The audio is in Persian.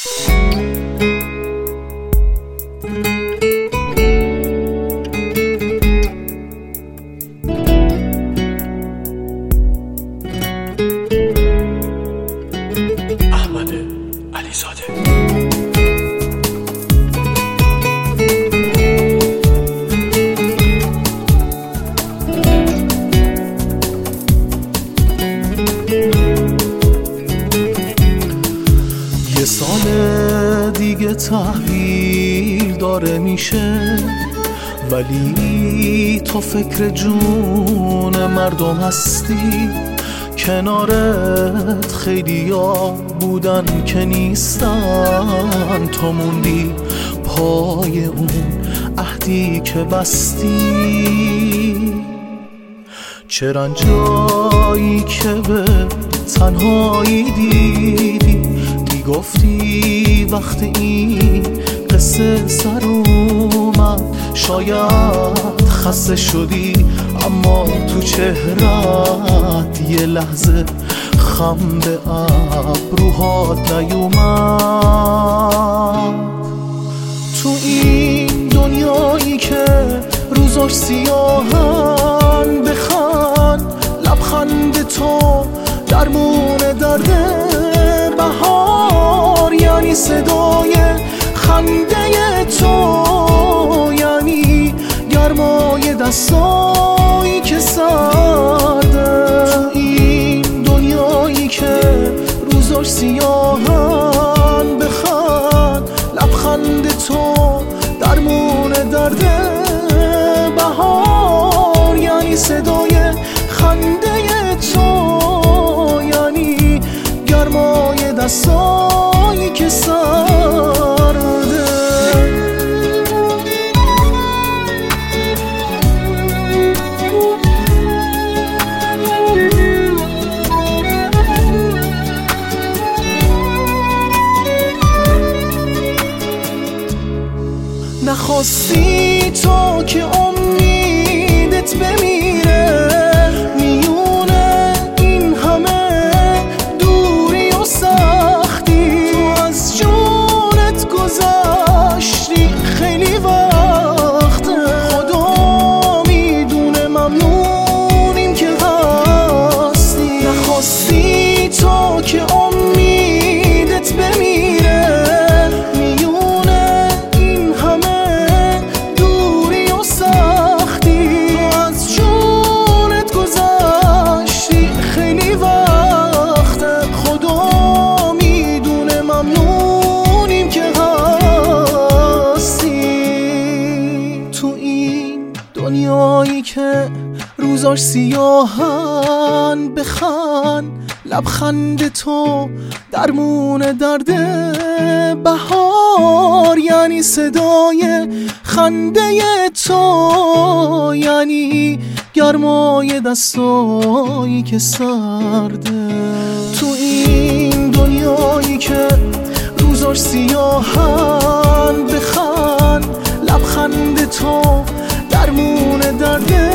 احمد علیزاده. یه سال دیگه تحویل داره میشه، ولی تو فکر جون مردم هستی. کنارت خیلیا بودن که نیستن، تو موندی پای اون عهدی که بستی. چرا جایی که به تنهایی دیدی گفتی وقتی این قصه سر اومد شاید خسته شدی، اما تو چهرت یه لحظه خم به ابروهات نیومد. تو این دنیایی که روزاش سیاهن، بخند لبخند تو درمون درده بهار، یعنی صدای خنده تو، یعنی گرمای دستایی که سرده. تو این دنیایی که روزاش سیاهن، بخند لبخند تو درمون درده بهار، یعنی صدای خنده تو، یعنی گرمای دستایی که سرده. نخواستی تو که امیدت بمیره میونه این همه دوری و سختی. تو از جونت گذشتی خیلی وقته، خدا میدونه ممنونیم که هستی. نخواستی تو که امیدت بمیره دنیایی که روزاش سیاهن، بخند لبخند تو درمون درده بهار، یعنی صدای خنده تو، یعنی گرمای دستایی که سرده. تو این دنیایی که روزاش سیاهن، بخند لبخند تو درمون درده